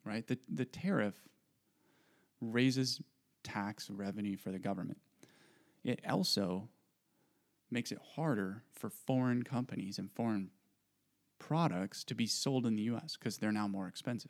right? The tariff raises tax revenue for the government. It also makes it harder for foreign companies and foreign products to be sold in the U.S. because they're now more expensive.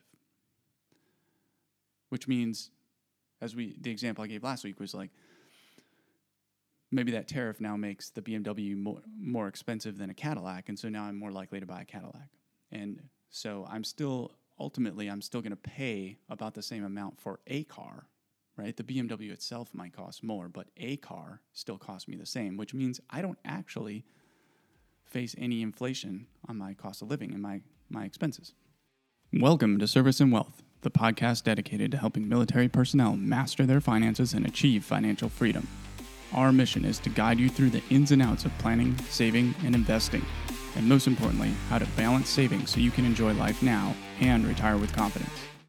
Which means, the example I gave last week was like, maybe that tariff now makes the BMW more expensive than a Cadillac, and so now I'm more likely to buy a Cadillac. And so I'm still going to pay about the same amount for a car, right? The BMW itself might cost more, but a car still costs me the same, which means I don't actually face any inflation on my cost of living and my expenses. Welcome to Service and Wealth, the podcast dedicated to helping military personnel master their finances and achieve financial freedom. Our mission is to guide you through the ins and outs of planning, saving, and investing, and most importantly, how to balance savings so you can enjoy life now and retire with confidence.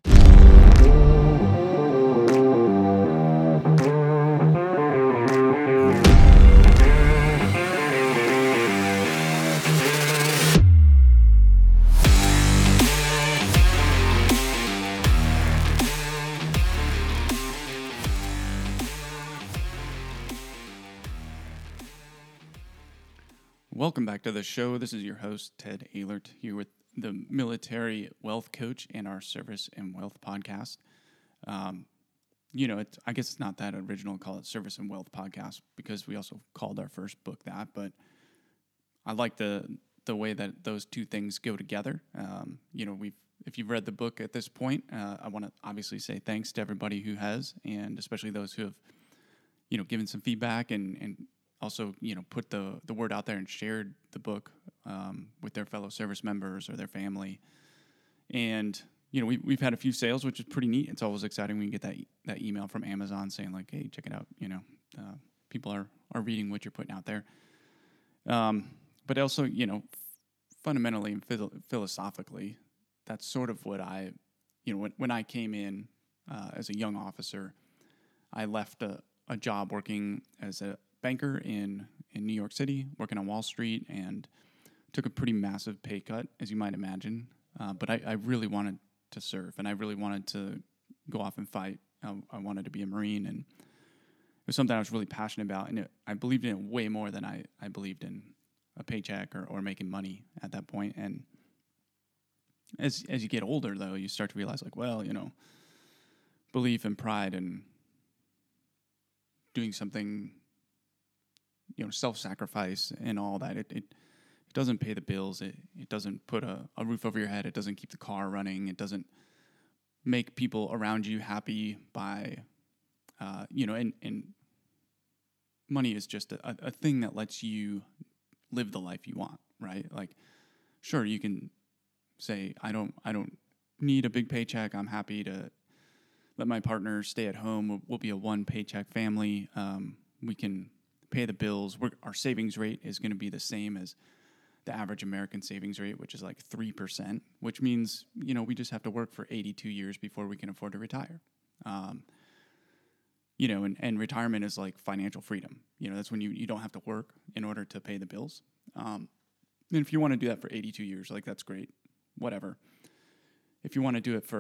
Welcome back to the show. This is your host, Ted Ehlert, here with the Military Wealth Coach and our Service and Wealth podcast. I guess it's not that original to call it Service and Wealth podcast because we also called our first book that, but I like the way that those two things go together. If you've read the book at this point, I want to obviously say thanks to everybody who has, and especially those who have, given some feedback and also, put the word out there and shared the book with their fellow service members or their family. And, we've had a few sales, which is pretty neat. It's always exciting when you get that email from Amazon saying like, hey, check it out. People are reading what you're putting out there. But also, fundamentally and philosophically, that's sort of what when I came in as a young officer, I left a job working as a banker in New York City, working on Wall Street, and took a pretty massive pay cut, as you might imagine. But I really wanted to serve, and I really wanted to go off and fight. I wanted to be a Marine, and it was something I was really passionate about, and I believed in it way more than I believed in a paycheck or making money at that point. And as you get older, though, you start to realize, like, well, belief and pride and doing something, self-sacrifice and all that, it doesn't pay the bills. It doesn't put a roof over your head. It doesn't keep the car running. It doesn't make people around you happy by, and money is just a thing that lets you live the life you want, right? Like, sure, you can say, I don't need a big paycheck. I'm happy to let my partner stay at home. We'll be a one paycheck family. We can pay the bills. Our savings rate is going to be the same as the average American savings rate, which is like 3%, which means, we just have to work for 82 years before we can afford to retire. And retirement is like financial freedom. That's when you don't have to work in order to pay the bills. And if you want to do that for 82 years, like, that's great, whatever. If you want to do it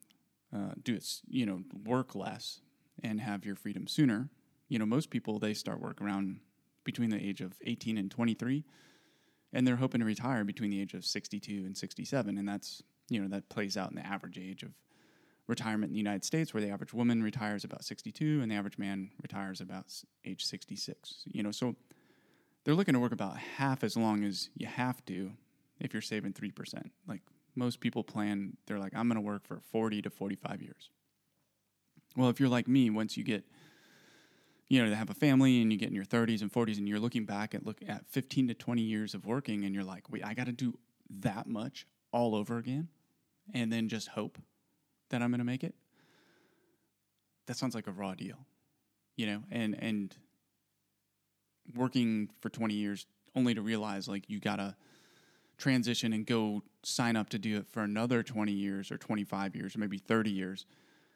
work less and have your freedom sooner, most people, they start work around between the age of 18 and 23, and they're hoping to retire between the age of 62 and 67, and that's, that plays out in the average age of retirement in the United States, where the average woman retires about 62 and the average man retires about age 66. So they're looking to work about half as long as you have to if you're saving 3%. Like, most people plan, they're like, I'm going to work for 40 to 45 years. Well, if you're like me, once you get, to have a family and you get in your 30s and 40s and you're looking back at 15 to 20 years of working and you're like, wait, I got to do that much all over again and then just hope that I'm going to make it. That sounds like a raw deal, and working for 20 years only to realize, like, you got to transition and go sign up to do it for another 20 years or 25 years or maybe 30 years,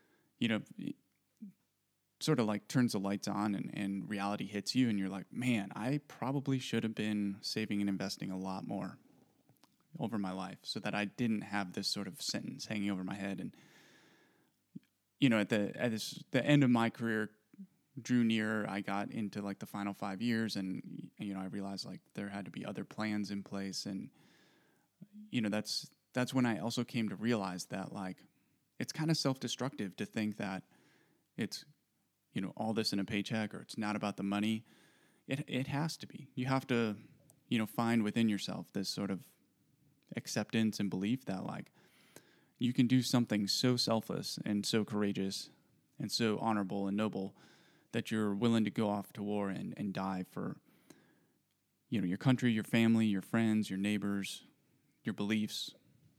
sort of like turns the lights on and reality hits you and you're like, man, I probably should have been saving and investing a lot more over my life so that I didn't have this sort of sentence hanging over my head. And the end of my career drew near, I got into like the final 5 years, and I realized like there had to be other plans in place, and that's when I also came to realize that like it's kind of self-destructive to think that it's all this in a paycheck, or it's not about the money. It has to be. You have to find within yourself this sort of acceptance and belief that like you can do something so selfless and so courageous and so honorable and noble that you're willing to go off to war and die for your country, your family, your friends, your neighbors, your beliefs.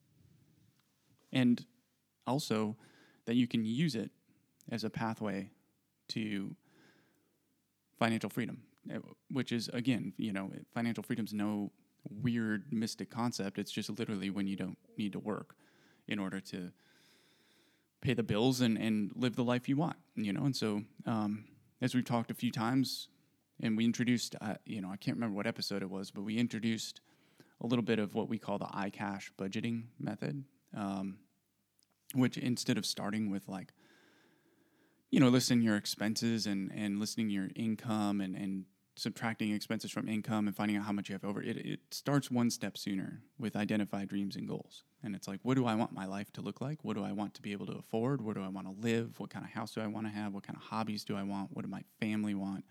And also that you can use it as a pathway to financial freedom, which is, again, financial freedom's no weird mystic concept. It's just literally when you don't need to work in order to pay the bills and live the life you want, And so, as we've talked a few times, and we introduced, I can't remember what episode it was, but we introduced a little bit of what we call the iCash budgeting method, which instead of starting with like, listing your expenses and listing your income and subtracting expenses from income and finding out how much you have over, it starts one step sooner with identified dreams and goals. And it's like, what do I want my life to look like? What do I want to be able to afford? Where do I want to live? What kind of house do I want to have? What kind of hobbies do I want? What do my family want?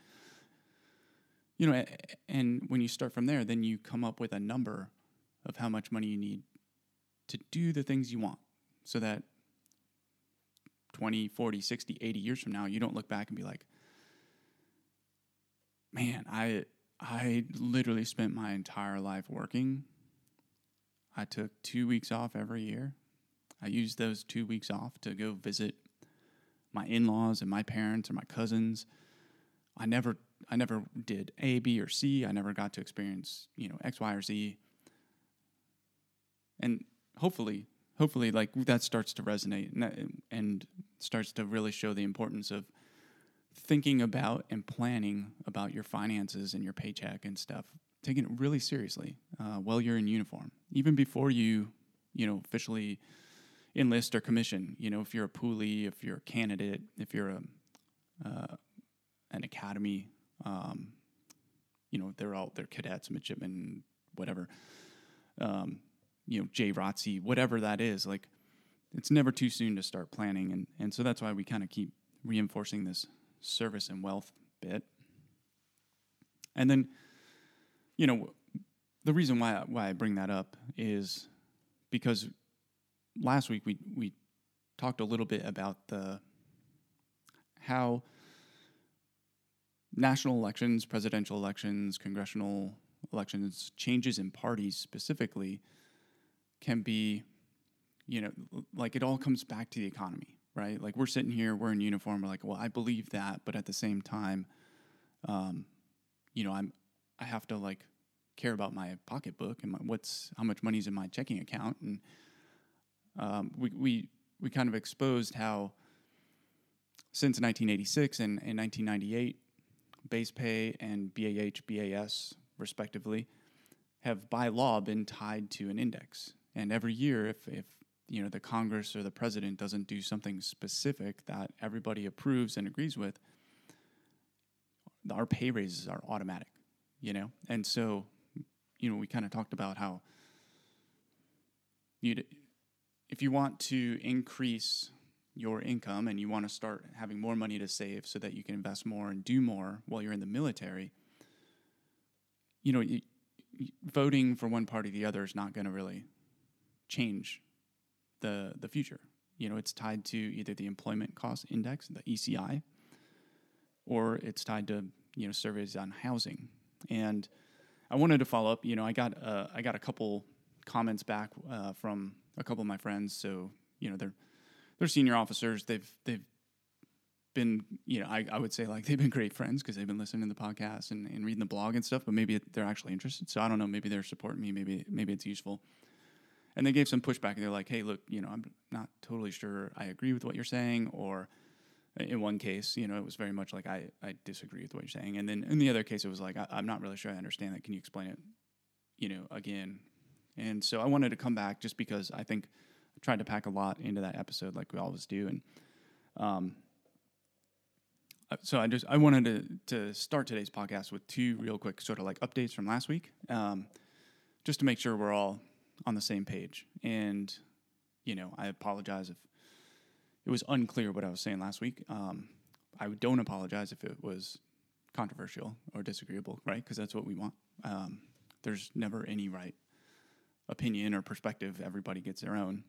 And when you start from there, then you come up with a number of how much money you need to do the things you want, so that 20, 40, 60, 80 years from now, you don't look back and be like, man, I literally spent my entire life working. I took 2 weeks off every year. I used those 2 weeks off to go visit my in-laws and my parents or my cousins. I never did A, B, or C. I never got to experience, X, Y, or Z. And hopefully like that starts to resonate and starts to really show the importance of thinking about and planning about your finances and your paycheck and stuff, taking it really seriously while you're in uniform, even before you officially enlist or commission. If you're a poolee, if you're a candidate, if you're an academy, they're cadets, midshipmen, whatever. JROTC, whatever that is, like it's never too soon to start planning. And so that's why we kind of keep reinforcing this service and wealth bit. And then, the reason why I bring that up is because last week we talked a little bit about how national elections, presidential elections, congressional elections, changes in parties specifically can be, like it all comes back to the economy, right? Like we're sitting here, we're in uniform, we're like, well, I believe that, but at the same time, I have to like care about my pocketbook and how much money's in my checking account, and we kind of exposed how since 1986 and 1998, base pay and BAH, BAS respectively have by law been tied to an index. And every year, if the Congress or the president doesn't do something specific that everybody approves and agrees with, our pay raises are automatic, And so, we kind of talked about how if you want to increase your income and you want to start having more money to save so that you can invest more and do more while you're in the military, voting for one party or the other is not going to really change the future. It's tied to either the employment cost index, the ECI, or it's tied to surveys on housing. And I wanted to follow up. I got a couple comments back from a couple of my friends. So they're senior officers. They've been I would say like they've been great friends because they've been listening to the podcast and reading the blog and stuff. But maybe they're actually interested. So I don't know. Maybe they're supporting me. Maybe it's useful. And they gave some pushback, and they're like, hey, look, I'm not totally sure I agree with what you're saying. Or in one case, it was very much like, I disagree with what you're saying. And then in the other case, it was like, I'm not really sure I understand that. Can you explain it, again? And so I wanted to come back just because I think I tried to pack a lot into that episode like we always do. And So I wanted to start today's podcast with two real quick sort of like updates from last week, just to make sure we're all on the same page. And, I apologize if it was unclear what I was saying last week. I don't apologize if it was controversial or disagreeable, right? Because that's what we want. There's never any right opinion or perspective. Everybody gets their own.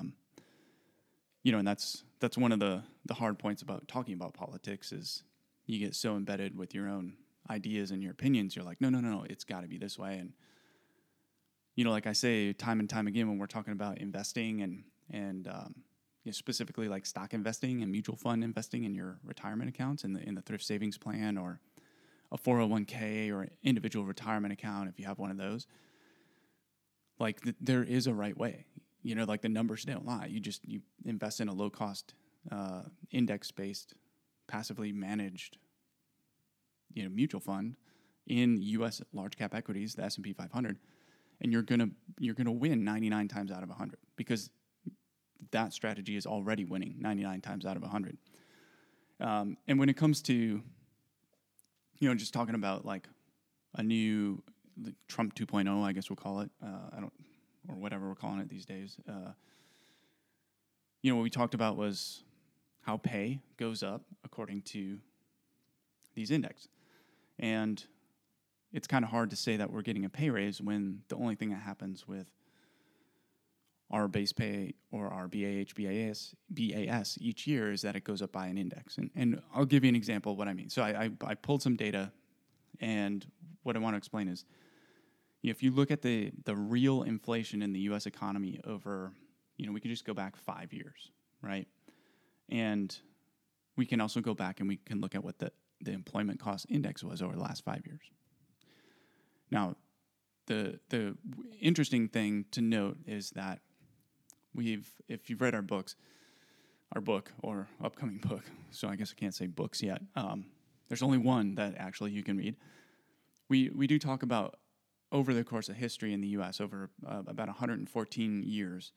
And that's one of the hard points about talking about politics is you get so embedded with your own ideas and your opinions. You're like, no, it's got to be this way. And, like I say time and time again when we're talking about investing and specifically like stock investing and mutual fund investing in your retirement accounts in the thrift savings plan or a 401k or individual retirement account if you have one of those. Like there is a right way. Like the numbers don't lie. You invest in a low-cost, index-based, passively managed, mutual fund in U.S. large-cap equities, the S&P 500, and you're gonna win 99 times out of 100 because that strategy is already winning 99 times out of 100. And when it comes to, just talking about like a new Trump 2.0, I guess we'll call it. Or whatever we're calling it these days. What we talked about was how pay goes up according to these index. And it's kind of hard to say that we're getting a pay raise when the only thing that happens with our base pay or our BAS each year is that it goes up by an index. And I'll give you an example of what I mean. So I pulled some data, and what I want to explain is, if you look at the real inflation in the U.S. economy over, we can just go back 5 years, right? And we can also go back and we can look at what the employment cost index was over the last 5 years. Now, the interesting thing to note is that if you've read our book or upcoming book, so I guess I can't say books yet. There's only one that actually you can read. We do talk about over the course of history in the U.S., over about 114 years,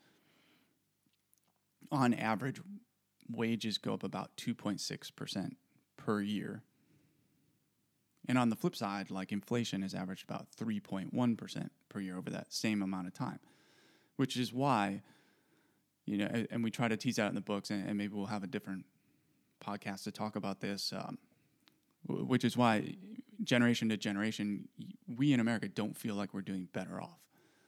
on average, wages go up about 2.6% per year. And on the flip side, like inflation has averaged about 3.1% per year over that same amount of time, which is why, and we try to tease out in the books, and maybe we'll have a different podcast to talk about this, which is why generation to generation, we in America don't feel like we're doing better off.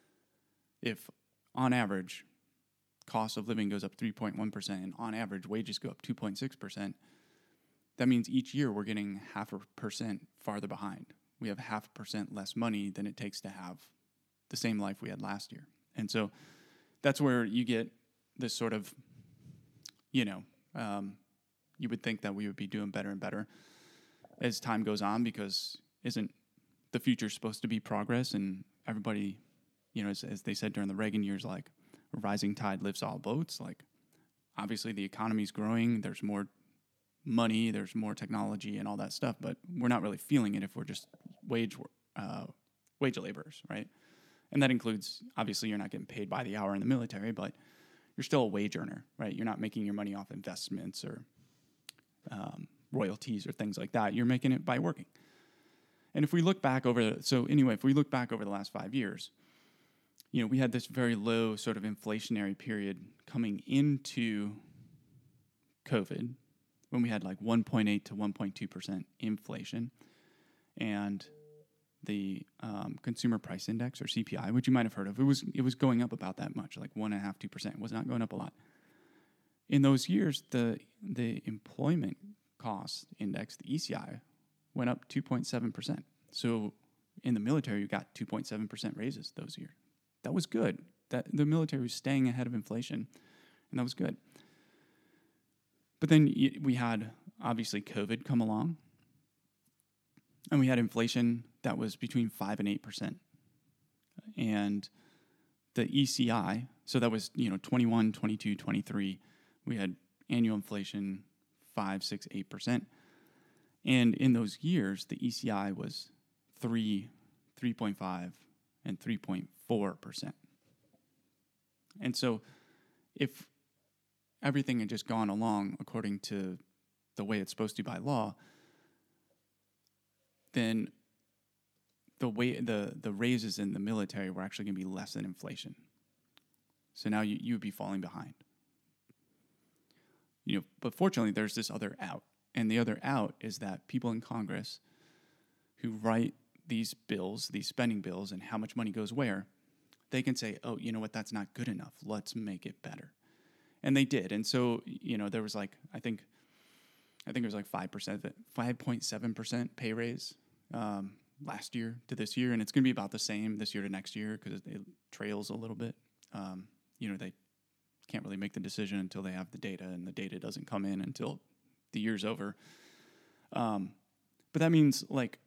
If, on average, cost of living goes up 3.1% and on average wages go up 2.6%, that means each year we're getting 0.5% farther behind. We have 0.5% less money than it takes to have the same life we had last year. And so that's where you get this sort of, you would think that we would be doing better and better as time goes on, because isn't the future supposed to be progress? And everybody, as they said during the Reagan years, like a rising tide lifts all boats. Like obviously the economy's growing, there's more money, there's more technology and all that stuff, but we're not really feeling it if we're just wage laborers, right? And that includes, obviously you're not getting paid by the hour in the military, but you're still a wage earner, right? You're not making your money off investments or royalties or things like that. You're making it by working. And if we look back over the last 5 years, we had this very low sort of inflationary period coming into COVID when we had like 1.8 to 1.2% inflation, and the consumer price index or CPI, which you might have heard of, it was going up about that much, like 1.5%, 2%. It was not going up a lot. In those years, the employment cost index, the ECI, went up 2.7%. So in the military, you got 2.7% raises those years. That was good. That the military was staying ahead of inflation, and that was good. But then we had, obviously, COVID come along, and we had inflation that was between 5 and 8%. And the ECI, so that was, 21, 22, 23, we had annual inflation 5, 6, 8%. And in those years, the ECI was 3, 3.5, and 3.4%. And so if everything had just gone along according to the way it's supposed to by law, then the raises in the military were actually going to be less than inflation. So now you would be falling behind. But fortunately, there's this other out. And the other out is that people in Congress who write these bills, these spending bills, and how much money goes where, they can say, oh, you know what, that's not good enough. Let's make it better. And they did. And so, there was I think it was 5%, 5.7% pay raise last year to this year. And it's going to be about the same this year to next year because it trails a little bit. They can't really make the decision until they have the data, and the data doesn't come in until the year's over. But that means,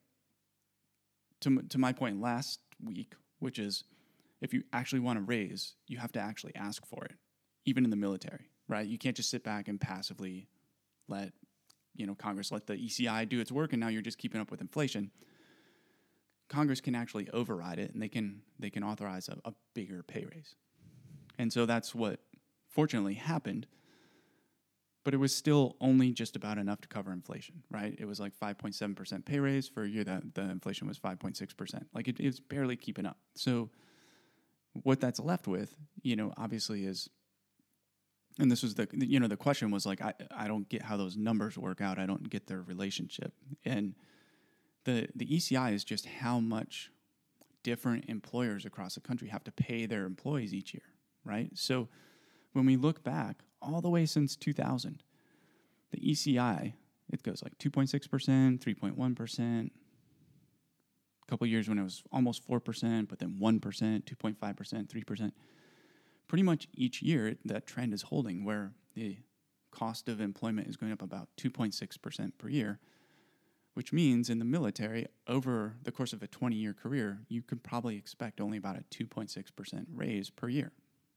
to my point last week, which is if you actually want to raise, you have to actually ask for it, even in the military, right? You can't just sit back and passively let, Congress let the ECI do its work, and now you're just keeping up with inflation. Congress can actually override it, and they can authorize a bigger pay raise. And so that's what fortunately happened, but it was still only just about enough to cover inflation, right? It was 5.7% pay raise for a year that the inflation was 5.6%. It was barely keeping up. So what that's left with, obviously is, and this was the question was I don't get how those numbers work out. I don't get their relationship. And the ECI is just how much different employers across the country have to pay their employees each year, right? So when we look back all the way since 2000, the ECI, it goes 2.6%, 3.1%, a couple of years when it was almost 4%, but then 1%, 2.5%, 3%. Pretty much each year, that trend is holding where the cost of employment is going up about 2.6% per year, which means in the military, over the course of a 20-year career, you could probably expect only about a 2.6% raise per year.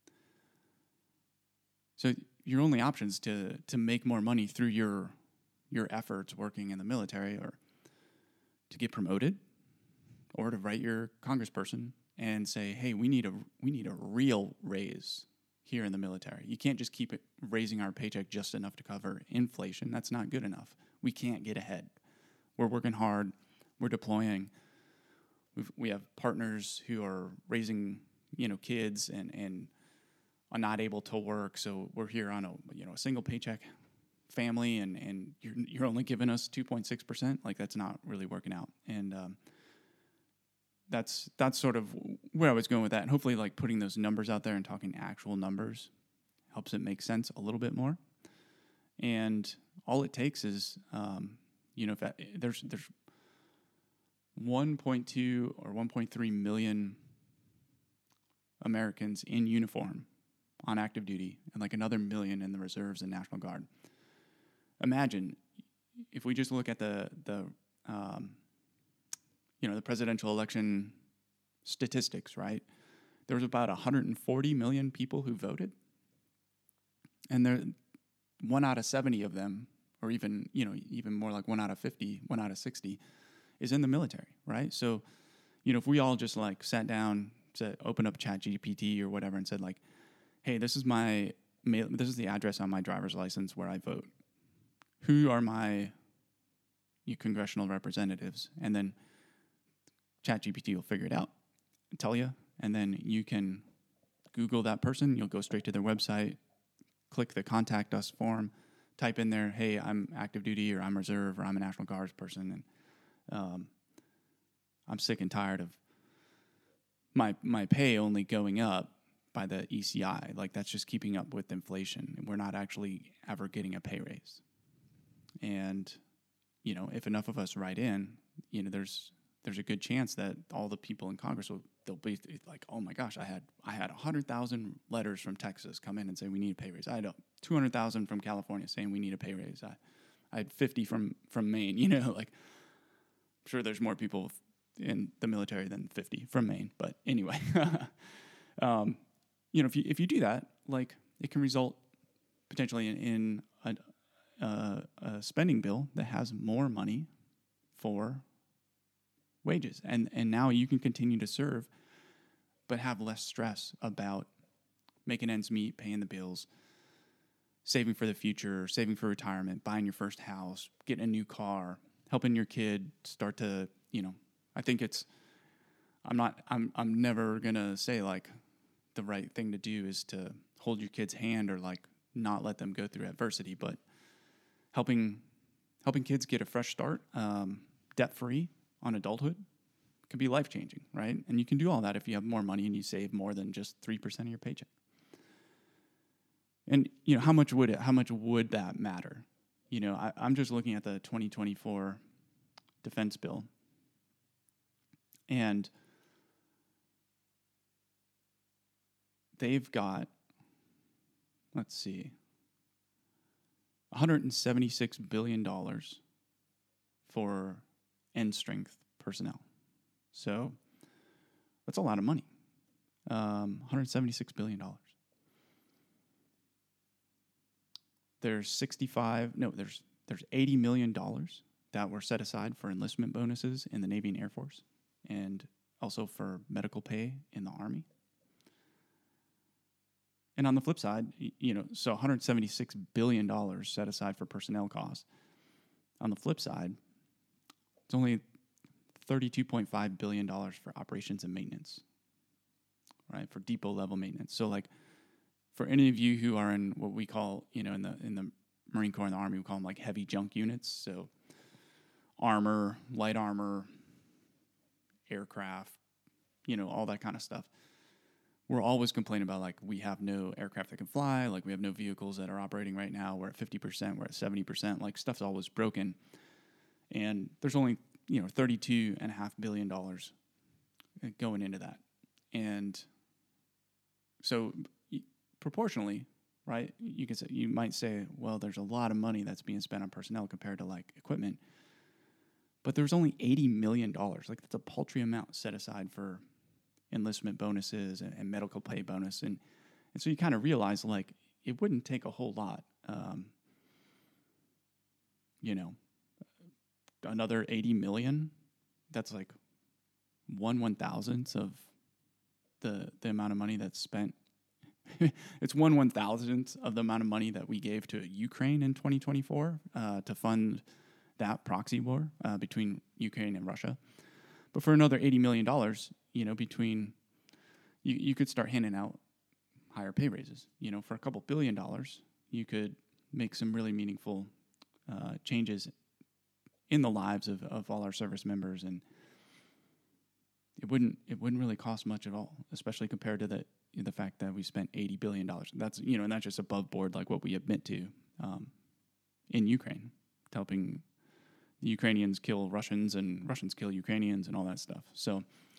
So your only options to make more money through your efforts working in the military are to get promoted or to write your congressperson and say, hey, we need a real raise here in the military. You can't just keep raising our paycheck just enough to cover inflation. That's not good enough. We can't get ahead. We're working hard. We're deploying. We have partners who are raising, kids and are not able to work. So we're here on a single paycheck family, and you're only giving us 2.6%. That's not really working out. And that's sort of where I was going with that. And hopefully, putting those numbers out there and talking actual numbers helps it make sense a little bit more. And all it takes is, if there's 1.2 or 1.3 million Americans in uniform on active duty and another million in the reserves and National Guard. Imagine if we just look at the presidential election statistics, right? There was about 140 million people who voted, and 1 out of 70 of them, or even more 1 out of 50, 1 out of 60, is in the military, right? So, if we all just sat down, opened up ChatGPT or whatever, and said hey, this is the address on my driver's license where I vote. Who are my congressional representatives? And then ChatGPT will figure it out and tell you. And then you can Google that person. You'll go straight to their website, click the Contact Us form, type in there, hey, I'm active duty, or I'm reserve, or I'm a National Guards person, and I'm sick and tired of my pay only going up by the ECI. That's just keeping up with inflation. We're not actually ever getting a pay raise. And, if enough of us write in, there's a good chance that all the people in Congress they'll be oh my gosh, I had 100,000 letters from Texas come in and say we need a pay raise. I had 200,000 from California saying we need a pay raise. I had 50 from Maine. I'm sure there's more people in the military than 50 from Maine, but anyway. If you do that, it can result potentially in a spending bill that has more money for wages, and now you can continue to serve, but have less stress about making ends meet, paying the bills, saving for the future, saving for retirement, buying your first house, getting a new car, helping your kid start to, I think I'm never going to say like the right thing to do is to hold your kid's hand or like not let them go through adversity, but helping kids get a fresh start, debt-free on adulthood could be life-changing, right? And you can do all that if you have more money and you save more than just 3% of your paycheck. And how much would that matter? I'm just looking at the 2024 defense bill, and they've got, let's see, $176 billion for end strength personnel. So that's a lot of money. $176 billion. There's $80 million that were set aside for enlistment bonuses in the Navy and Air Force, and also for medical pay in the Army. And on the flip side, so $176 billion set aside for personnel costs. On the flip side, it's only $32.5 billion for operations and maintenance, right? For depot level maintenance. So like for any of you who are in what we call, in the Marine Corps and the Army, we call them like heavy junk units. So armor, light armor, aircraft, all that kind of stuff. We're always complaining about like we have no aircraft that can fly, like we have no vehicles that are operating right now. We're at 50%, we're at 70%, like stuff's always broken. And there's only, $32.5 billion going into that. And so proportionally, right, you might say, well, there's a lot of money that's being spent on personnel compared to like equipment. But there's only $80 million. Like that's a paltry amount set aside for enlistment bonuses and medical pay bonus. And so you kind of realize like it wouldn't take a whole lot, another 80 million. That's like 1/1000th of the amount of money that's spent. It's 1/1000th of the amount of money that we gave to Ukraine in 2024 to fund that proxy war between Ukraine and Russia. But for another $80 million, between you could start handing out higher pay raises. For a couple $1 billion, you could make some really meaningful changes in the lives of all our service members, and it wouldn't really cost much at all, especially compared to the fact that we spent $80 billion. That's and that's just above board, like what we admit to in Ukraine, helping the Ukrainians kill Russians and Russians kill Ukrainians and all that stuff. So,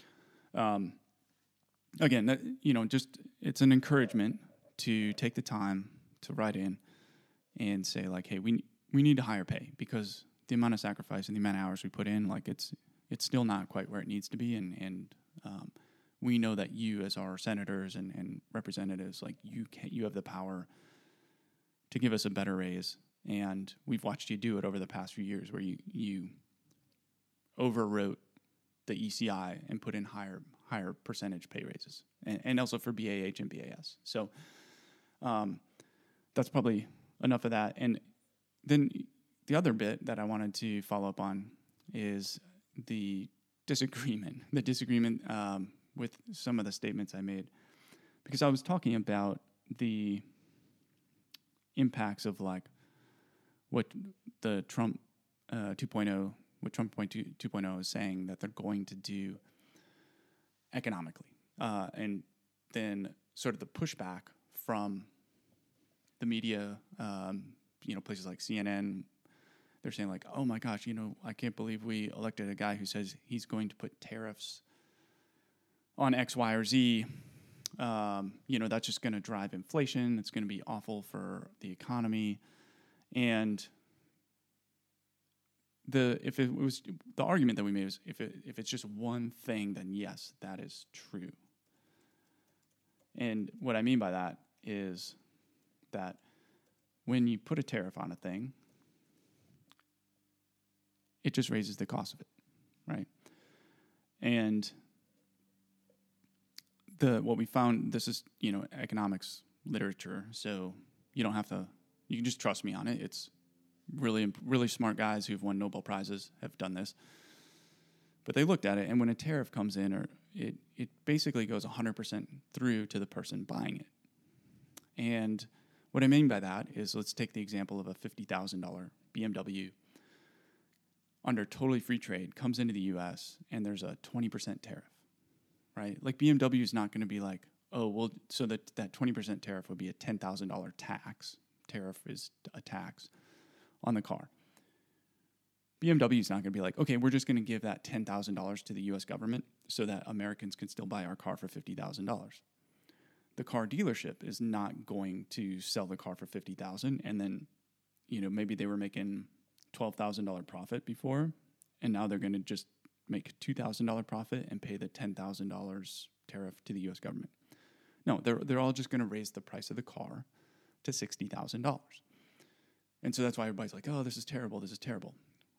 again, that, just it's an encouragement to take the time to write in and say like, hey, we need to higher pay because the amount of sacrifice and the amount of hours we put in, like it's still not quite where it needs to be, and we know that you as our senators and representatives, like you have the power to give us a better raise. And we've watched you do it over the past few years where you overwrote the ECI and put in higher percentage pay raises, and also for BAH and BAS. So that's probably enough of that. And then the other bit that I wanted to follow up on is the disagreement with some of the statements I made, because I was talking about the impacts of like what the Trump 2.0, what Trump 2.0 is saying that they're going to do economically, and then sort of the pushback from the media, places like CNN. They're saying like, oh my gosh, I can't believe we elected a guy who says he's going to put tariffs on X, Y, or Z. That's just going to drive inflation. It's going to be awful for the economy. And the argument that we made was if it's just one thing, then yes, that is true. And what I mean by that is that when you put a tariff on a thing, it just raises the cost of it, right? And what we found, this is economics literature, so you don't have to You can just trust me on it. It's really smart guys who've won Nobel Prizes have done this. But they looked at it, and when a tariff comes in, or it basically goes 100% through to the person buying it. And what I mean by that is, let's take the example of a $50,000 BMW under totally free trade comes into the U.S. and there's a 20% tariff, right? Like BMW is not going to be like, oh, well, so that 20% tariff would be a $10,000 tax. Tariff is a tax on the car. BMW is not going to be like, okay, we're just going to give that $10,000 to the U.S. government so that Americans can still buy our car for $50,000. The car dealership is not going to sell the car for $50,000 and then, maybe they were making $12,000 profit before, and now they're going to just make $2,000 profit and pay the $10,000 tariff to the U.S. government. No, they're all just going to raise the price of the car to $60,000. And so that's why everybody's like, oh, this is terrible, this is terrible.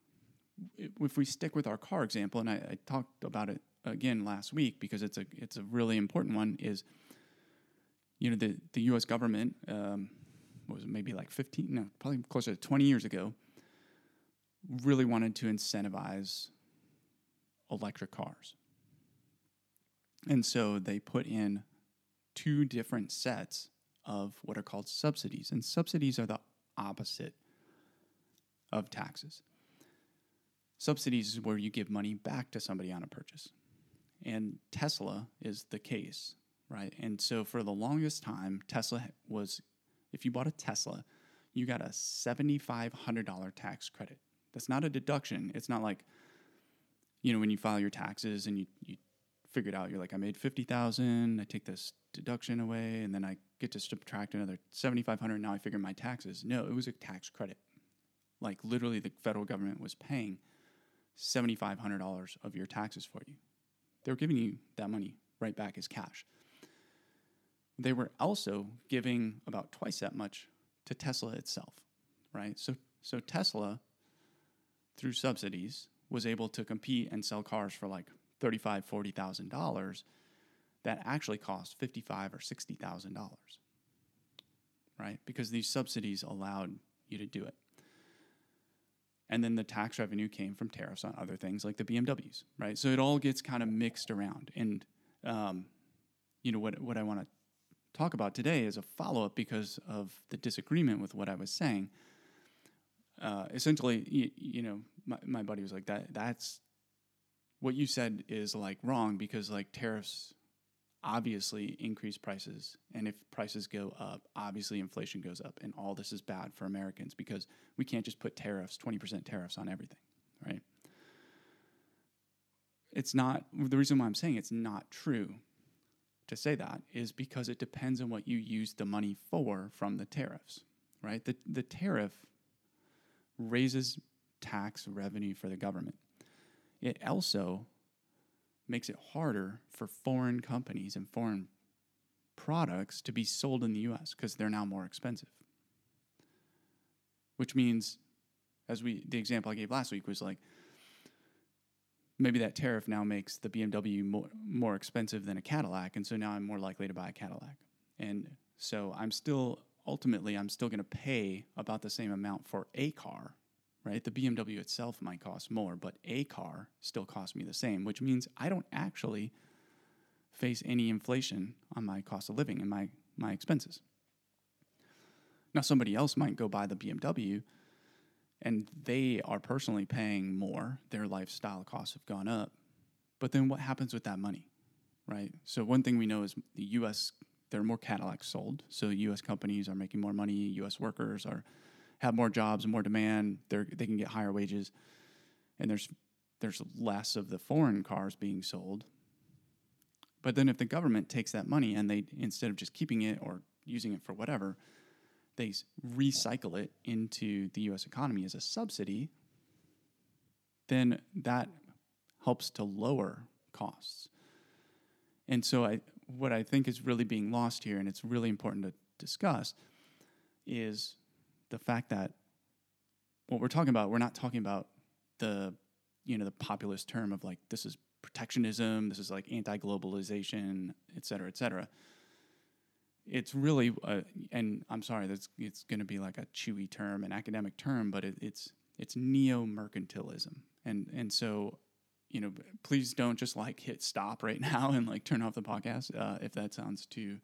If we stick with our car example, and I talked about it again last week because it's a really important one, is, the U.S. government, what was it, maybe like probably closer to 20 years ago, really wanted to incentivize electric cars. And so they put in 2 different sets of what are called subsidies. And subsidies are the opposite of taxes. Subsidies is where you give money back to somebody on a purchase. And Tesla is the case, right? And so for the longest time, Tesla was, if you bought a Tesla, you got a $7,500 tax credit. That's not a deduction. It's not like, when you file your taxes and you figure it out, you're like, I made $50,000, I take this deduction away, and then I get to subtract another $7,500, now I figure my taxes. No, it was a tax credit. Like literally the federal government was paying $7,500 of your taxes for you. They were giving you that money right back as cash. They were also giving about twice that much to Tesla itself, right? So Tesla, through subsidies, was able to compete and sell cars for like $35,000, $40,000 that actually cost $55,000 or $60,000, right? Because these subsidies allowed you to do it. And then the tax revenue came from tariffs on other things like the BMWs, right? So it all gets kind of mixed around. And, what I want to talk about today is a follow-up because of the disagreement with what I was saying. Essentially, my buddy was like, that's what you said is like wrong because like tariffs obviously increase prices. And if prices go up, obviously inflation goes up. And all this is bad for Americans because we can't just put tariffs, 20% tariffs on everything, right? It's not, the reason why I'm saying it's not true to say that is because it depends on what you use the money for from the tariffs, right? The tariff raises tax revenue for the government. It also makes it harder for foreign companies and foreign products to be sold in the U.S. because they're now more expensive. Which means, the example I gave last week was like, maybe that tariff now makes the BMW more expensive than a Cadillac, and so now I'm more likely to buy a Cadillac. And so I'm still going to pay about the same amount for a car, right? The BMW itself might cost more, but a car still costs me the same, which means I don't actually face any inflation on my cost of living and my expenses. Now, somebody else might go buy the BMW, and they are personally paying more. Their lifestyle costs have gone up. But then what happens with that money, right? So one thing we know is the U.S., there are more Cadillacs sold. So U.S. companies are making more money. U.S. workers have more jobs and more demand. They can get higher wages. And there's less of the foreign cars being sold. But then if the government takes that money and they, instead of just keeping it or using it for whatever, they recycle it into the U.S. economy as a subsidy, then that helps to lower costs. And so what I think is really being lost here, and it's really important to discuss, is the fact that what we're talking about, we're not talking about the populist term of like, this is protectionism, this is like anti-globalization, et cetera, et cetera. it's really, and I'm sorry, it's going to be like a chewy term, an academic term, but it's neo-mercantilism, and so, please don't just like hit stop right now and like turn off the podcast if that sounds too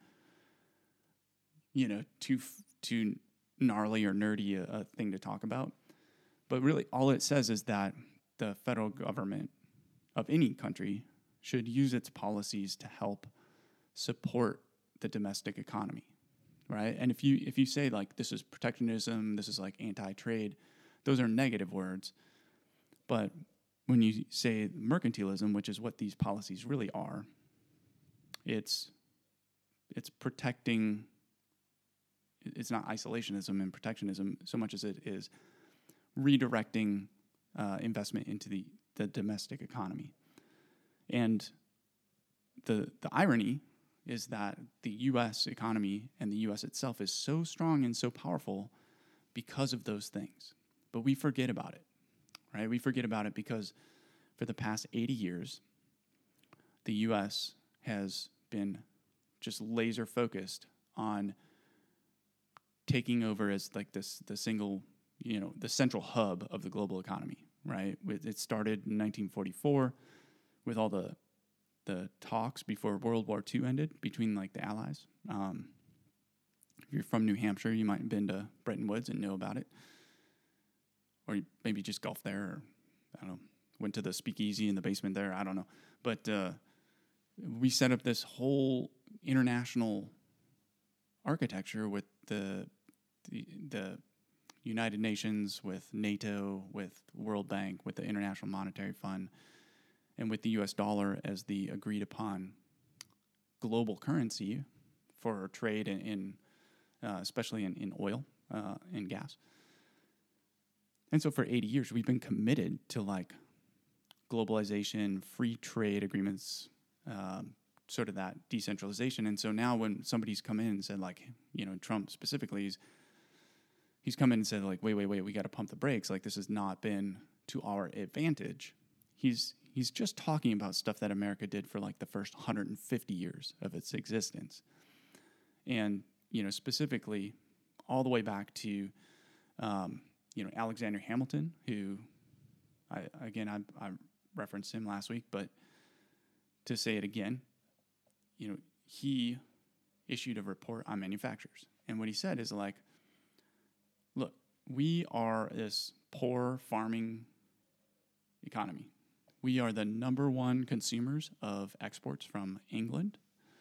too gnarly or nerdy a thing to talk about. But really, all it says is that the federal government of any country should use its policies to help support the domestic economy, right? And if you say like this is protectionism, this is like anti-trade, those are negative words. But when you say mercantilism, which is what these policies really are, it's protecting. It's not isolationism and protectionism so much as it is redirecting investment into the domestic economy. And the irony is that the U.S. economy and the U.S. itself is so strong and so powerful because of those things. But we forget about it, right? We forget about it because for the past 80 years, the U.S. has been just laser focused on taking over as like the single, the central hub of the global economy, right? It started in 1944 with all the talks before World War II ended between like the Allies. If you're from New Hampshire, you might have been to Bretton Woods and know about it. Or maybe just golfed there, or I don't know, went to the speakeasy in the basement there, I don't know. But we set up this whole international architecture with the United Nations, with NATO, with World Bank, with the International Monetary Fund, and with the U.S. dollar as the agreed upon global currency for trade in especially in oil and gas. And so for 80 years, we've been committed to like globalization, free trade agreements, sort of that decentralization. And so now when somebody's come in and said like, Trump specifically, he's come in and said like, wait, we got to pump the brakes. Like this has not been to our advantage. He's just talking about stuff that America did for like the first 150 years of its existence. And, specifically all the way back to, Alexander Hamilton, who I referenced him last week, but to say it again, he issued a report on manufacturers. And what he said is like, look, we are this poor farming economy. We are the number one consumers of exports from England,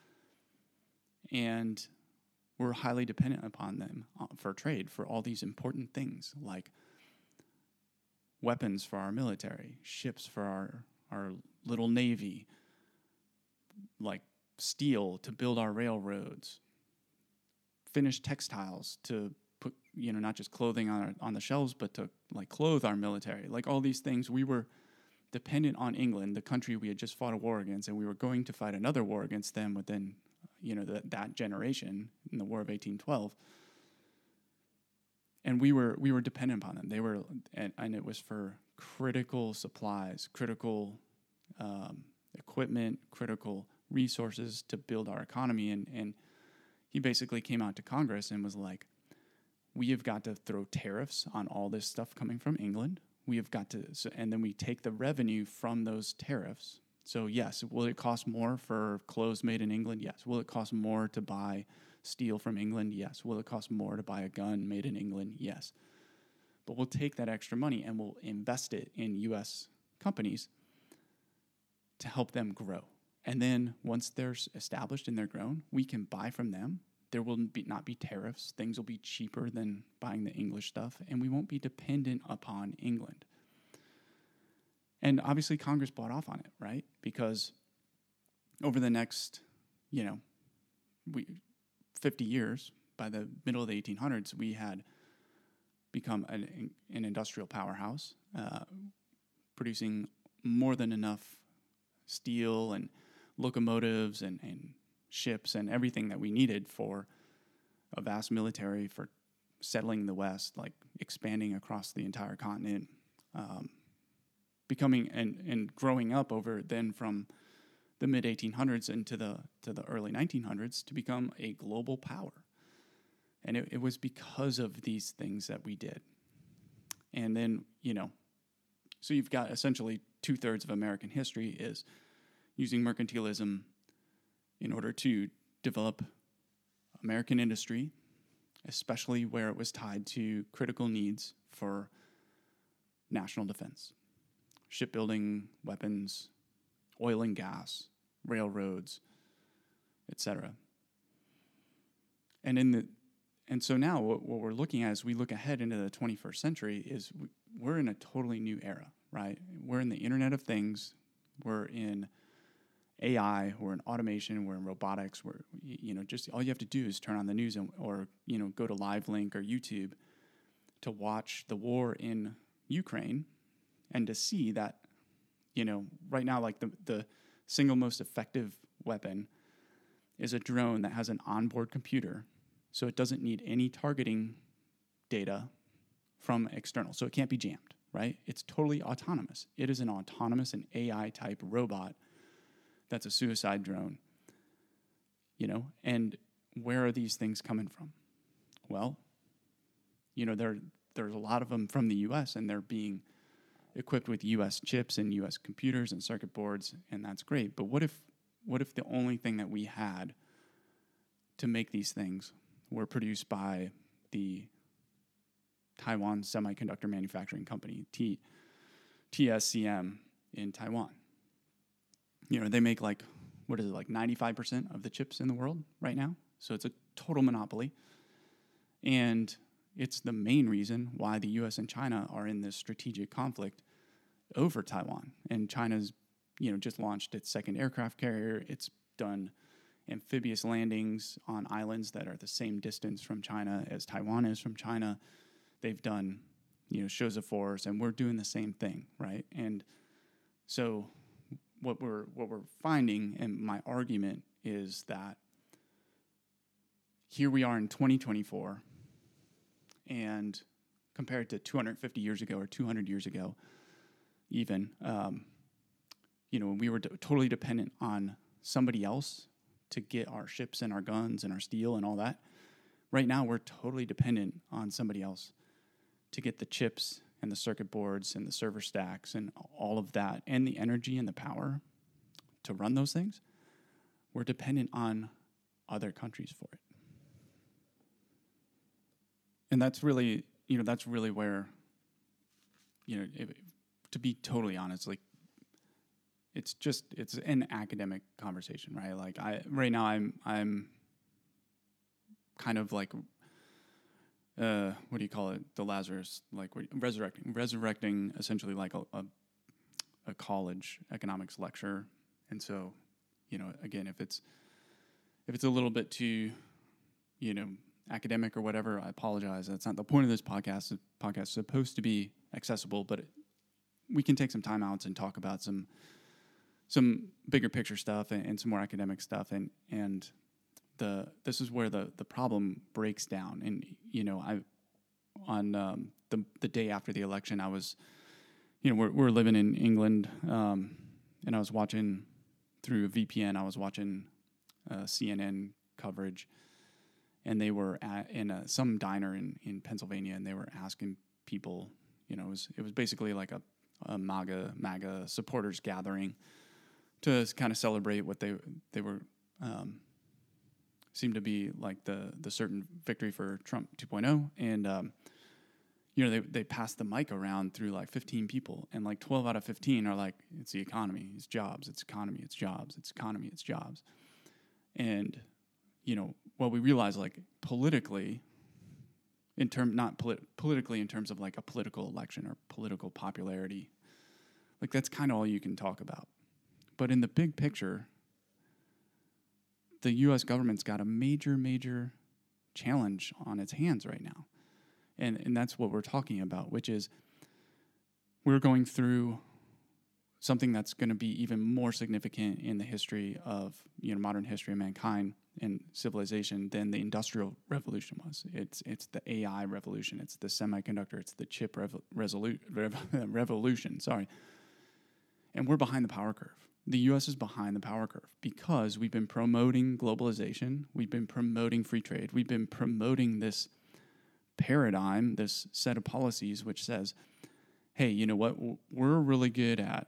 and we're highly dependent upon them for trade for all these important things like weapons for our military, ships for our little navy, like steel to build our railroads, finished textiles to put, not just clothing on the shelves, but to like clothe our military. Like all these things, we were dependent on England, the country we had just fought a war against, and we were going to fight another war against them within, that generation in the War of 1812. And we were dependent upon them. They were, and it was for critical supplies, critical equipment, critical resources to build our economy. And he basically came out to Congress and was like, we have got to throw tariffs on all this stuff coming from England. We have got to, and then we take the revenue from those tariffs. So yes, will it cost more for clothes made in England? Yes. Will it cost more to buy steel from England? Yes. Will it cost more to buy a gun made in England? Yes. But we'll take that extra money and we'll invest it in U.S. companies to help them grow. And then once they're established and they're grown, we can buy from them. There will not be tariffs. Things will be cheaper than buying the English stuff, and we won't be dependent upon England. And obviously Congress bought off on it, right? Because over the next, 50 years, by the middle of the 1800s, we had become an industrial powerhouse, producing more than enough steel and locomotives and ships and everything that we needed for a vast military, for settling the West, like expanding across the entire continent, becoming and growing up over then from the mid 1800s into the early 1900s to become a global power. And it was because of these things that we did. And then, so you've got essentially 2/3 of American history is using mercantilism in order to develop American industry, especially where it was tied to critical needs for national defense, shipbuilding, weapons, oil and gas, railroads, etc. And so now what we're looking at as we look ahead into the 21st century is we're in a totally new era, right? We're in the Internet of Things. We're in AI. We're in automation. We're in robotics. We're, just all you have to do is turn on the news or go to LiveLink or YouTube to watch the war in Ukraine and to see that, right now, like the single most effective weapon is a drone that has an onboard computer. So it doesn't need any targeting data from external. So it can't be jammed, right? It's totally autonomous. It is an autonomous and AI-type robot that's a suicide drone. And where are these things coming from? Well, there's a lot of them from the U.S., and they're being equipped with U.S. chips and U.S. computers and circuit boards, and that's great. But what if the only thing that we had to make these things were produced by the Taiwan Semiconductor Manufacturing Company, TSCM, in Taiwan? They make like 95% of the chips in the world right now. So it's a total monopoly. And it's the main reason why the U.S. and China are in this strategic conflict over Taiwan. And China's, just launched its second aircraft carrier. It's done amphibious landings on islands that are the same distance from China as Taiwan is from China. They've done, shows of force, and we're doing the same thing, right? And so what we're finding, and my argument is that here we are in 2024, and compared to 250 years ago or 200 years ago, even, we were totally dependent on somebody else to get our ships and our guns and our steel and all that. Right now, we're totally dependent on somebody else to get the chips and the circuit boards and the server stacks and all of that, and the energy and the power to run those things. We're dependent on other countries for it. And that's really where, to be totally honest, like, it's an academic conversation, right? Like right now I'm kind of like, what do you call it? The Lazarus, like resurrecting essentially like a college economics lecture. And so, again, if it's a little bit too, academic or whatever, I apologize. That's not the point of this podcast. The podcast is supposed to be accessible, but we can take some time out and talk about some bigger picture stuff and some more academic stuff. And this is where the problem breaks down. And, on the day after the election, I was, we're living in England, and I was watching through a VPN. I was watching CNN coverage, and they were in some diner in Pennsylvania, and they were asking people, it was basically like a MAGA supporters gathering to kind of celebrate what they were seemed to be like the certain victory for Trump 2.0, and they passed the mic around through like 15 people, and like 12 out of 15 are like, it's the economy, it's jobs, it's economy, it's jobs, it's economy, it's jobs. And what we realize, like, politically, politically in terms of like a political election or political popularity, like that's kind of all you can talk about. But in the big picture, the U.S. government's got a major challenge on its hands right now. And that's what we're talking about, which is we're going through something that's going to be even more significant in the history of, modern history of mankind and civilization than the Industrial Revolution was. It's the AI revolution. It's the semiconductor. It's the chip revolution. Sorry. And we're behind the power curve. the U.S. is behind the power curve because we've been promoting globalization. We've been promoting free trade. We've been promoting this paradigm, this set of policies, which says, hey, you know what? We're really good at,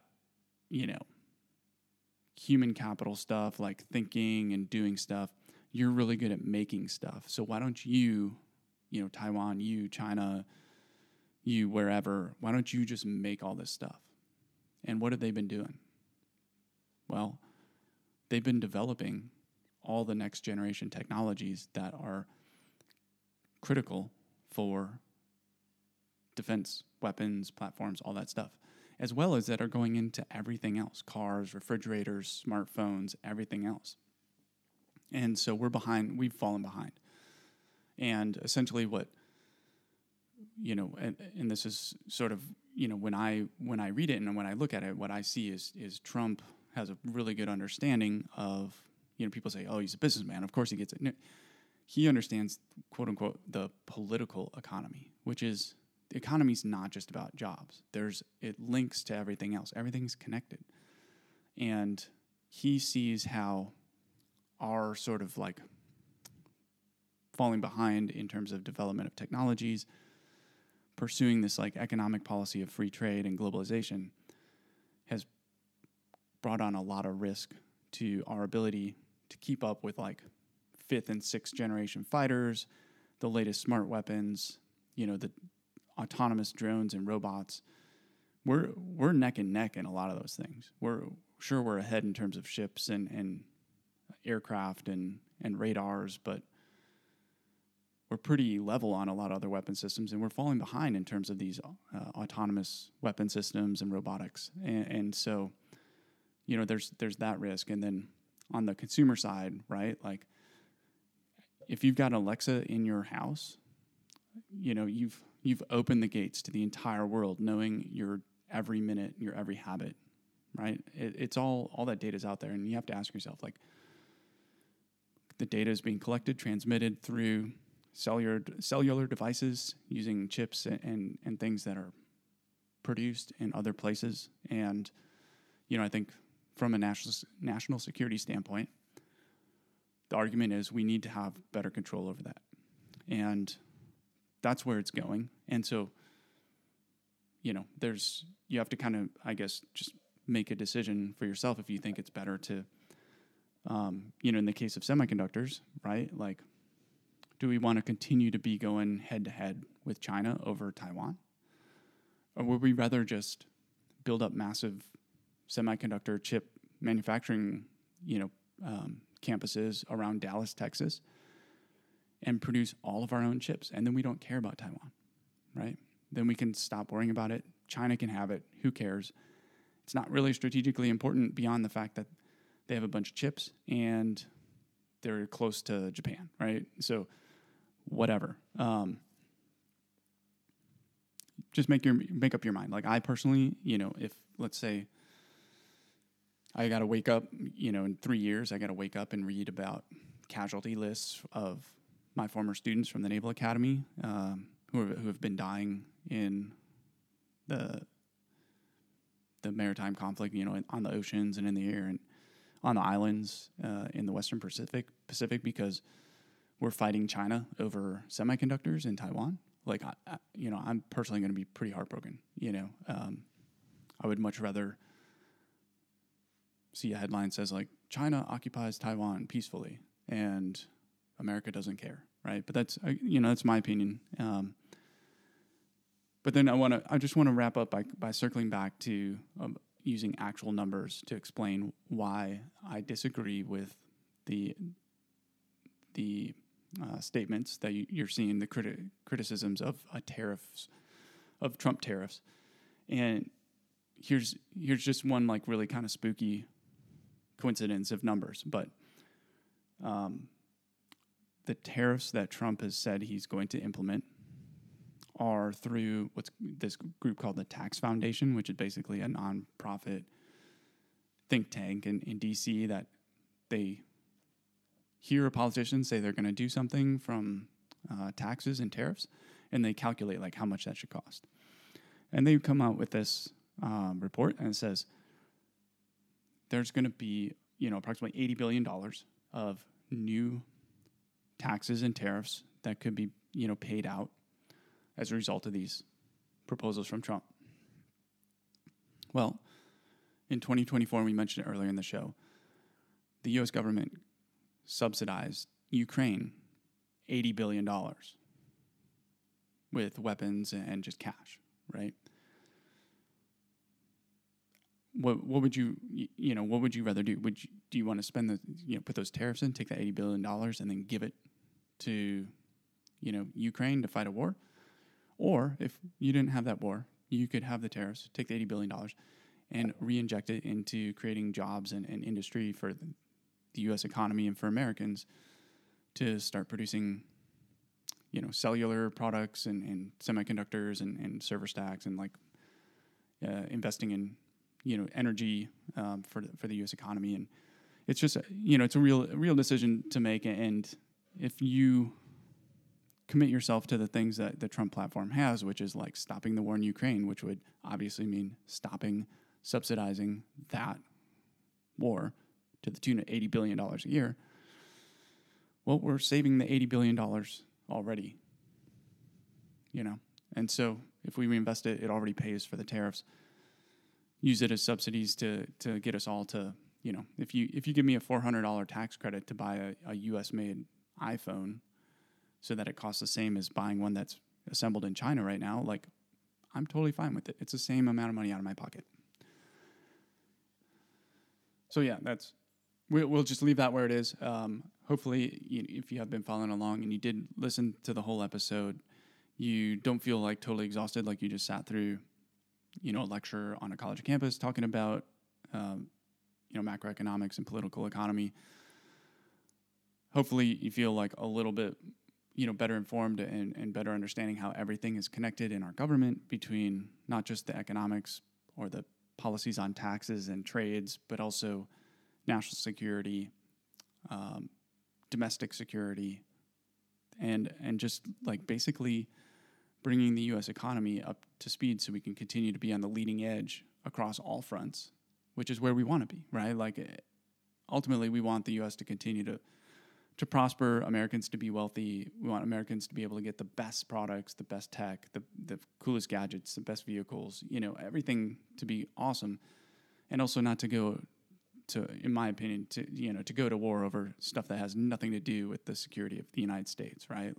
human capital stuff, like thinking and doing stuff. You're really good at making stuff. So why don't you, Taiwan, you, China, you, wherever, why don't you just make all this stuff? And what have they been doing? Well, they've been developing all the next generation technologies that are critical for defense, weapons, platforms, all that stuff, as well as that are going into everything else, cars, refrigerators, smartphones, everything else. And so we've fallen behind. And essentially what, and this is sort of, when I read it and when I look at it, what I see is Trump has a really good understanding of, people say, oh, he's a businessman. Of course he gets it. No, he understands, quote unquote, the political economy, which is, the economy's not just about jobs. It links to everything else. Everything's connected. And he sees how our sort of like falling behind in terms of development of technologies, pursuing this like economic policy of free trade and globalization has brought on a lot of risk to our ability to keep up with like 5th and 6th generation fighters, the latest smart weapons, the autonomous drones and robots. We're neck and neck in a lot of those things. We're ahead in terms of ships and aircraft and radars, but we're pretty level on a lot of other weapon systems, and we're falling behind in terms of these autonomous weapon systems and robotics. And so, there's that risk. And then on the consumer side, right, like if you've got an Alexa in your house, you've opened the gates to the entire world, knowing your every minute, your every habit, right? It's all that data is out there, and you have to ask yourself, like, the data is being collected, transmitted through cellular devices using chips and things that are produced in other places. And, I think from a national security standpoint, the argument is we need to have better control over that. And that's where it's going. And so, you have to kind of, I guess, just make a decision for yourself if you think it's better to, in the case of semiconductors, right? Like, do we want to continue to be going head to head with China over Taiwan? Or would we rather just build up massive semiconductor chip manufacturing, campuses around Dallas, Texas, and produce all of our own chips, and then we don't care about Taiwan, right? Then we can stop worrying about it. China can have it. Who cares? It's not really strategically important beyond the fact that they have a bunch of chips and they're close to Japan, right? So whatever. Just make up your mind. Like I personally, if let's say I got to wake up, in 3 years, I got to wake up and read about casualty lists of my former students from the Naval Academy who have been dying in the maritime conflict, on the oceans and in the air and on the islands in the Western Pacific because we're fighting China over semiconductors in Taiwan. Like, I'm personally going to be pretty heartbroken. I would much rather see a headline that says like China occupies Taiwan peacefully and America doesn't care, right? But that's that's my opinion. But then I just want to wrap up by circling back to using actual numbers to explain why I disagree with the statements that you're seeing, the criticisms of tariffs, of Trump tariffs. And here's just one like really kind of spooky coincidence of numbers, but the tariffs that Trump has said he's going to implement are through what's this group called the Tax Foundation, which is basically a nonprofit think tank in DC that they hear a politician say they're going to do something from taxes and tariffs, and they calculate like how much that should cost. And they come out with this report, and it says there's going to be, approximately $80 billion of new taxes and tariffs that could be, paid out as a result of these proposals from Trump. Well, in 2024, we mentioned it earlier in the show, the U.S. government subsidized Ukraine $80 billion with weapons and just cash, right? What would you rather do? Do you want to spend put those tariffs in, take that $80 billion and then give it to, Ukraine to fight a war? Or if you didn't have that war, you could have the tariffs, take the $80 billion and re-inject it into creating jobs and industry for the U.S. economy and for Americans to start producing, cellular products and semiconductors and server stacks and investing in, energy for the U.S. economy. And it's just, it's a real decision to make. And if you commit yourself to the things that the Trump platform has, which is like stopping the war in Ukraine, which would obviously mean stopping subsidizing that war to the tune of $80 billion a year, well, we're saving the $80 billion already, And so if we reinvest it, it already pays for the tariffs. Use it as subsidies to get us all to, if you give me a $400 tax credit to buy a U.S.-made iPhone so that it costs the same as buying one that's assembled in China right now, I'm totally fine with it. It's the same amount of money out of my pocket. So yeah, we'll just leave that where it is. Hopefully, if you have been following along and you did listen to the whole episode, you don't feel totally exhausted, like you just sat through, a lecture on a college campus talking about, macroeconomics and political economy. Hopefully, you feel a little bit, better informed and better understanding how everything is connected in our government between not just the economics or the policies on taxes and trades, but also national security, domestic security, and just basically bringing the U.S. economy up to speed so we can continue to be on the leading edge across all fronts, which is where we want to be, right? Ultimately, we want the U.S. to continue to prosper, Americans to be wealthy. We want Americans to be able to get the best products, the best tech, the coolest gadgets, the best vehicles, everything to be awesome. And also not to go to, in my opinion, to go to war over stuff that has nothing to do with the security of the United States, right?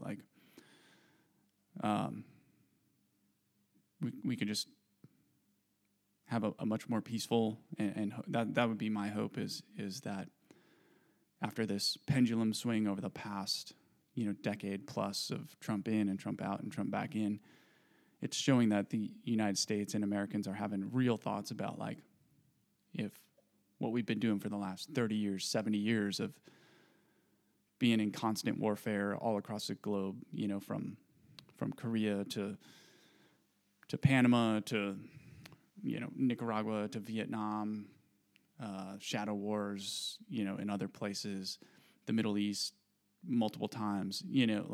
We could just have a much more peaceful, and that would be my hope is that after this pendulum swing over the past, decade plus of Trump in and Trump out and Trump back in, it's showing that the United States and Americans are having real thoughts about if what we've been doing for the last 30 years, 70 years of being in constant warfare all across the globe, from Korea to Panama to, Nicaragua to Vietnam, shadow wars, in other places, the Middle East, multiple times,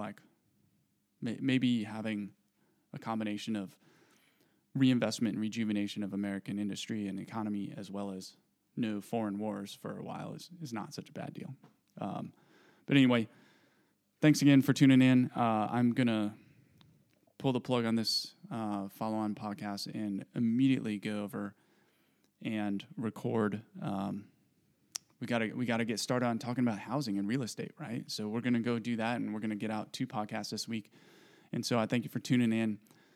maybe having a combination of reinvestment and rejuvenation of American industry and economy, as well as no foreign wars for a while is not such a bad deal. But anyway, thanks again for tuning in. I'm going to pull the plug on this follow-on podcast and immediately go over and record. We gotta get started on talking about housing and real estate, right? So we're gonna go do that, and we're gonna get out 2 podcasts this week. And so I thank you for tuning in.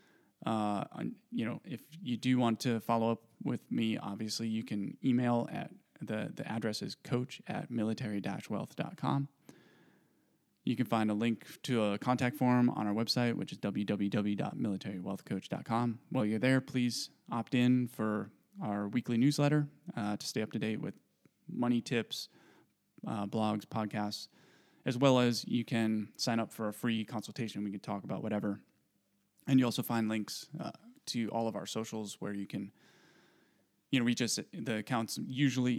If you do want to follow up with me, obviously you can email at the address is coach@military-wealth.com. You can find a link to a contact form on our website, which is www.militarywealthcoach.com. While you're there, please opt in for our weekly newsletter to stay up to date with money tips, blogs, podcasts, as well as you can sign up for a free consultation. We can talk about whatever. And you also find links to all of our socials where you can reach us. The account's usually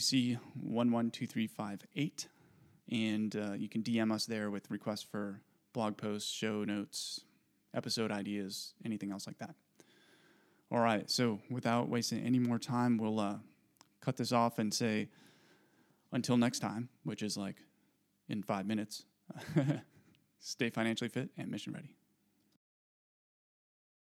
MWC112358. And you can DM us there with requests for blog posts, show notes, episode ideas, anything else like that. All right, so without wasting any more time, we'll cut this off and say, until next time, which is like in 5 minutes, stay financially fit and mission ready.